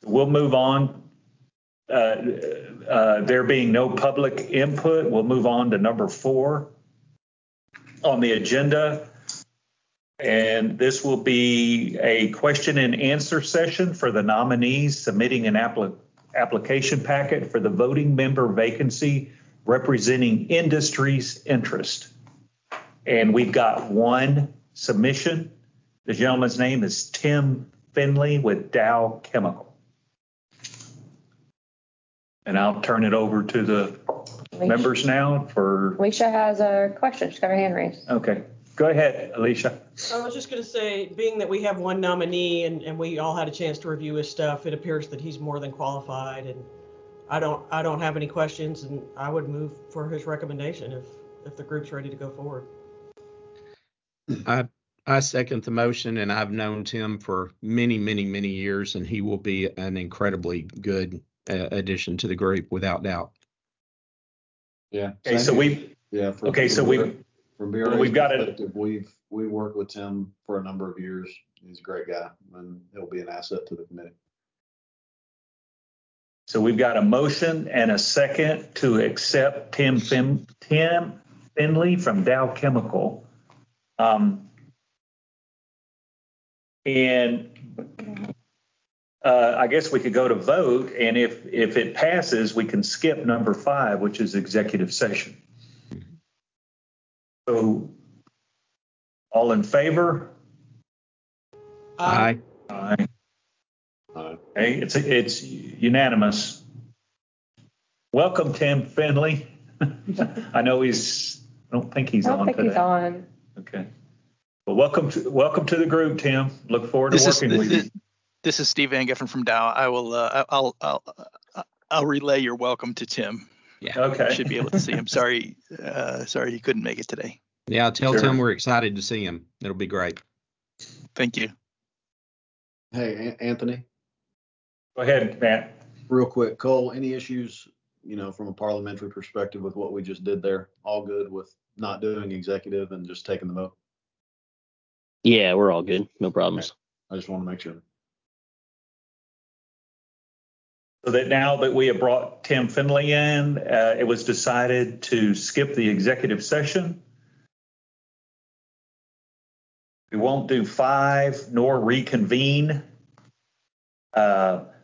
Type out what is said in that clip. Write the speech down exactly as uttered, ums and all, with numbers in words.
We'll move on. Uh, uh, there being no public input, we'll move on to number four on the agenda. And this will be a question and answer session for the nominees submitting an appli- application packet for the voting member vacancy representing industry's interest. And we've got one submission. The gentleman's name is Tim Finley with Dow Chemical. And I'll turn it over to the Alicia. members now for. Alicia has a question. She's got her hand raised. Okay. Go ahead, Alicia. I was just going to say, being that we have one nominee and, and we all had a chance to review his stuff, it appears that he's more than qualified, and I don't I don't have any questions, and I would move for his recommendation if if the group's ready to go forward. I I second the motion, and I've known Tim for many, many, many years, and he will be an incredibly good uh, addition to the group, without doubt. Yeah. Okay, so we. Yeah. For, okay, for so we. From B R A's well, we've got it. We've we worked with Tim for a number of years. He's a great guy, and he'll be an asset to the committee. So we've got a motion and a second to accept Tim Fin, Tim Finley from Dow Chemical. Um, and uh, I guess we could go to vote, and if if it passes, we can skip number five, which is executive session. So, all in favor? Aye. Aye. Aye. Okay, it's it's unanimous. Welcome, Tim Finley. I know he's. I don't think he's I don't on think today. he's on. Okay. Well, welcome to welcome to the group, Tim. Look forward to this working is, with this, you. This is Steve Van Geffen from Dow. I will. Uh, I'll. I'll. I'll relay your welcome to Tim. Yeah. Okay. Should be able to see him. Sorry. Uh, sorry he couldn't make it today. Yeah, tell Sure. Tim we're excited to see him. It'll be great. Thank you. Hey, Anthony. Go ahead, Matt. Real quick, Cole, any issues, you know, from a parliamentary perspective with what we just did there? All good with not doing executive and just taking the vote? Yeah, we're all good. No problems. Okay. I just want to make sure. So that now that we have brought Tim Finley in, uh, it was decided to skip the executive session. We won't do five nor reconvene. Uh,